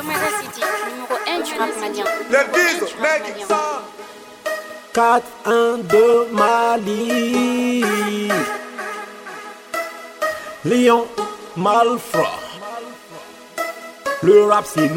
Omega City, numéro 1 du rap malien. Le disent, mec, ça 4-1-2 Mali. Lyon, Malfra. Le rap c'est nous.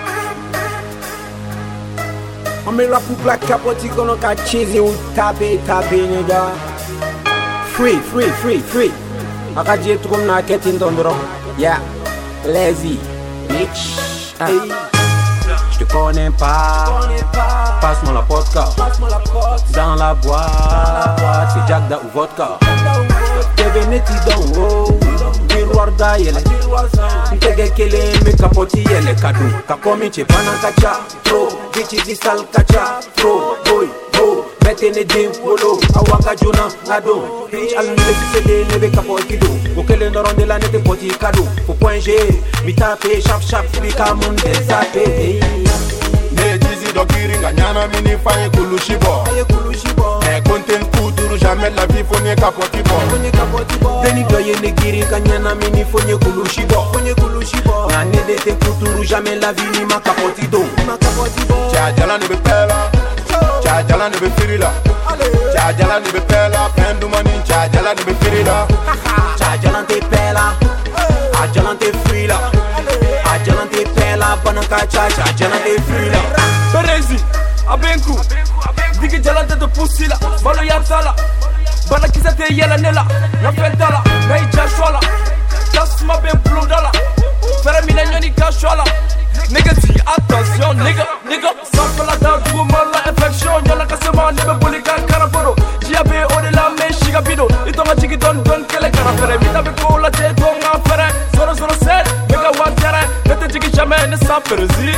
On met rap pour Black Capote qu'on a cheesy ou taper, nigga. Free. Akadie tout comme na quête d'endroit. Yeah, lazy, bitch. Hey. Je te connais pas. Passe-moi la vodka. Dans la boîte, c'est Jack da ou vodka. Deveneti dongo. Miroir da yele. Ntege kele me kapoti yele kadu. Kakomi che pana kacha. Pro, bitch di sal kacha. Pro, boy. Metene dim polo, awaka jona ngado. Bitch alunde sisele nebe kapoti do. Okele ndoronde la nete poti kado. Fo point G, mi tape sharp bika munde zape. Jizi dogiri nganyana mini faye kulushibo. Konten kuturu jamais la vie fonye kapoti bo. Deni doye negiri kanyana mini fonye kulushibo. Ngane dete kuturu jamais la vie ni ma kapoti do. Jala ne be pela. Jala ne be firila. Jala ne be pela. Pendu mani jala ne be firila. Jala te pela. Jala te frila. Jala te pela. Banaka jala te frila. Berezi, abenku. Digi jala te pusila. Balo yatala. Bana kisa te yela nela. Na fentala. Na ijashwala. Tasma ben plondala. Fere mina nyoni kashwala. Nigga, attention, nigga, sans la dame, tout mal la infection, y'en a cassement, les bolica caraporo, Jiabe, on est la mèche, chigabido, et ton magique donne que les carafere, vite avec pour la tête, on a fait, solo 7, nigga, one terrain, ne te dis jamais, ne s'en perzi.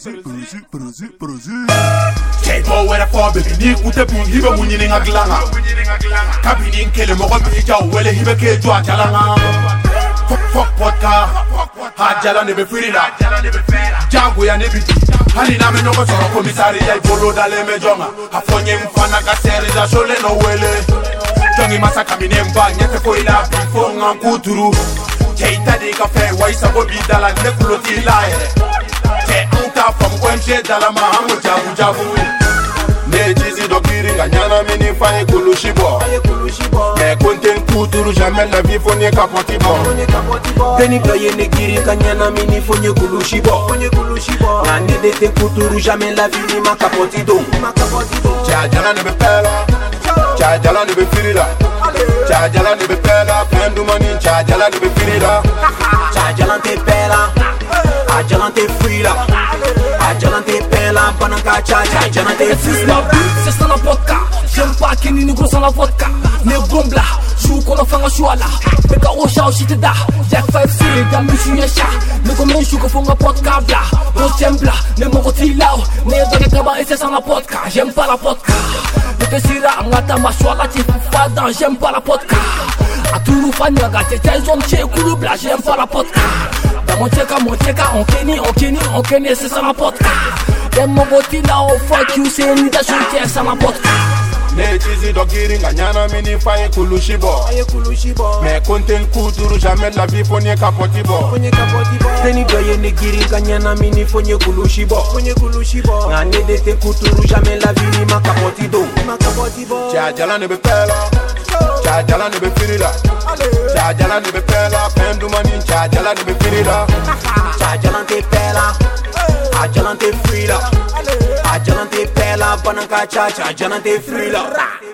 Kego wera for baby, ni kute bu hibe munyi ngaglanga. Kabini nkele mo ko bi jaw wele hibe ke jwa jalanga. Fuck vodka. Jala ne be firila. Jago ya ne biti. Hali na me no ko soro komisari ya bolo dale me jonga. Afonye mfana ka seri za shole no wele. Jongi masaka minemba nyete ko ila bifo ngankuturu. Keita de kafe waisa bo bidala ne kuloti laere. Ke anka from kwenche dala mahango jabu. Ne jizi dogiri nganyana mini faye kulushibo. Me konten kuturu jamais la vie fonye kapoti bo. Deni doye negiri kanyana mini fonye kulushibo. Ngane dete kuturu jamais la vie ni ma kapoti do. Jala ne be pela. Jala ne be firila. Jala ne be pela. Pendu mani jala ne be firila. Jala te pela. Jala te frila. Jala te pela. Banaka jala te frila. C'est ça la vodka. J'aime pas qu'il n'y gros sans la vodka. Mais bombe là, joue qu'on a fait un choix là. Mais quand on chante, j'étais là. Jack 5 sur les dames, je suis un chat. Mais comme je joue qu'on fait un vodka là. On t'aime là, mais mon côté là. Mais dans les tabacs, c'est sans la vodka. J'aime pas la vodka. Mais que si là, on attend ma choix là, tu fais dans. J'aime pas la vodka. A tout le fan, y'a gâté, t'as zone, t'es cool, là. J'aime pas la vodka. Dans mon tcheka, on kenny, c'est sans la vodka. Dem mon boti là, oh fuck you, c'est une idée, je sans la vodka. Ne jizi dogiri nganyana mini faye kulushibo. Me konten kuturu jamais la vie fonye kapoti bo. Deni doye negiri kanyana mini fonye kulushibo. Ngane dete kuturu jamais la vie ni ma kapoti do. Jala ne be pela. Jala ne be firila. Jala ne be pela. Pendu mani jala ne be firila. Jala te pela. Jala te frila. Jala te pela. Banaka jala te frila.